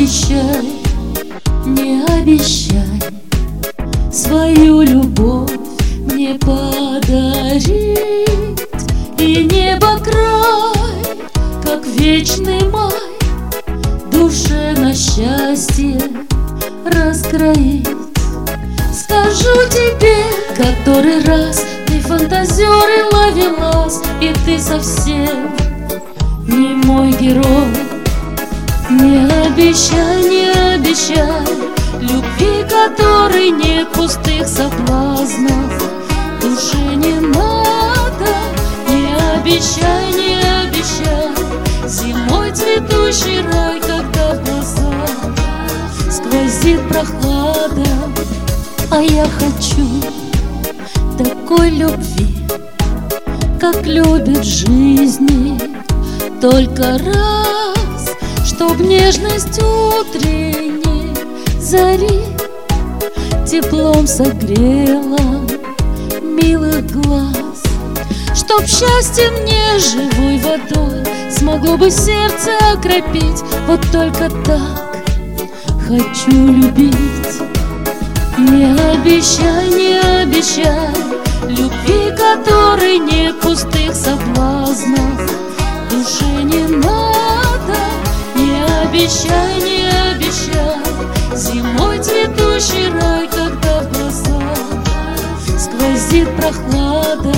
обещай, не обещай свою любовь мне подарить, и небо край, как вечный май, душе на счастье раскроить. Скажу тебе, который раз ты фантазер и ловелас, и ты совсем не мой герой. Не обещай, не обещай любви, которой нет пустых соблазнов, душе не надо. Не обещай, не обещай зимой цветущий рай, когда в глазах сквозит прохлада. А я хочу такой любви, как любят жизни, только раз, чтоб нежность утренней зари теплом согрела милых глаз, чтоб счастье мне живой водой смогло бы сердце окропить. Вот только так хочу любить. Не обещай, не обещай любви, которой нет пустых соблазнов, душе не надо. Не обещай, не обещай зимой цветущий рай, когда в глазах сквозит прохлада.